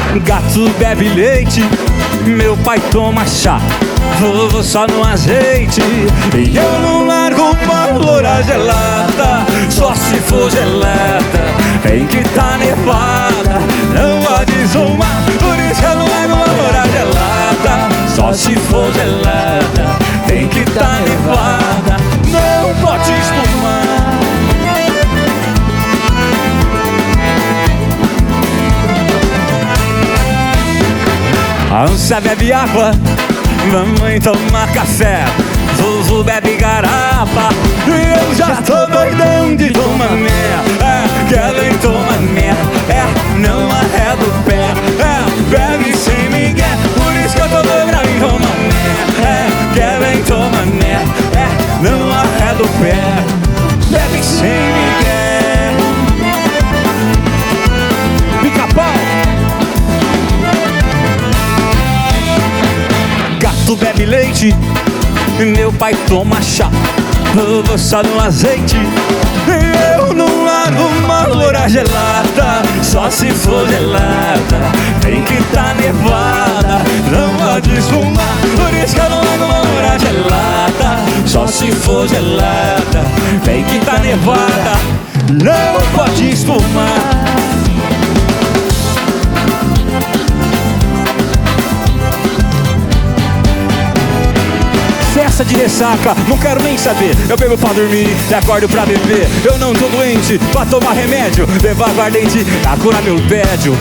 Gato bebe leite, meu pai toma chá, vovô só no azeite. E eu não largo uma loura gelada, só se for gelada. Tem que tá nevada, não pode zoar. Por isso eu não largo uma loura gelada, só se for gelada. Tem que tá nevada, não pode espumar. A ânsia bebe água, mamãe toma café, vovô bebe garapa. E eu já tô doidão de tomar merda. Kevin toma merda, não arreda o pé. Bebe sem migué, por isso que eu tô doidão de tomar merda. Kevin toma merda, não arreda o pé. Bebe sem migué. Pica-pau. Gato bebe leite, meu pai toma chá, vovô só no azeite. Eu não largo uma loura gelada, só se for gelada. Tem que tá nevada, não pode espumar. Por isso que eu não largo uma loura gelada, só se for gelada. Tem que tá nevada, não pode espumar. Festa de ressaca, não quero nem saber. Eu bebo pra dormir e acordo pra beber. Eu não tô doente pra tomar remédio, levar aguardente a curar meu tédio.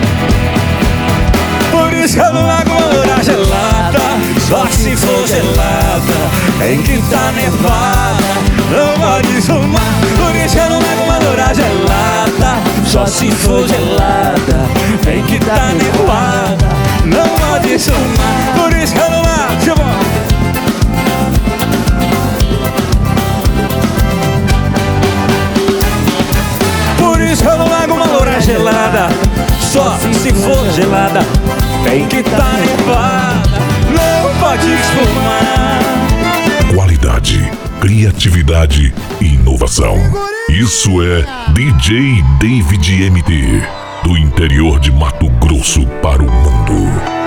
Por isso que eu não largo uma loura gelada, só se for gelada. Tem que tá nevada, não pode somar. Por isso que eu não largo uma loura gelada, só se for gelada. Tem que tá nevada, não pode somar. Por isso que eu não largo, por isso que eu não largo uma loura gelada, só se for gelada. Tem que tá nevada, não pode espumar. Qualidade, criatividade e inovação. Isso é DJ David MT, do interior de Mato Grosso para o mundo.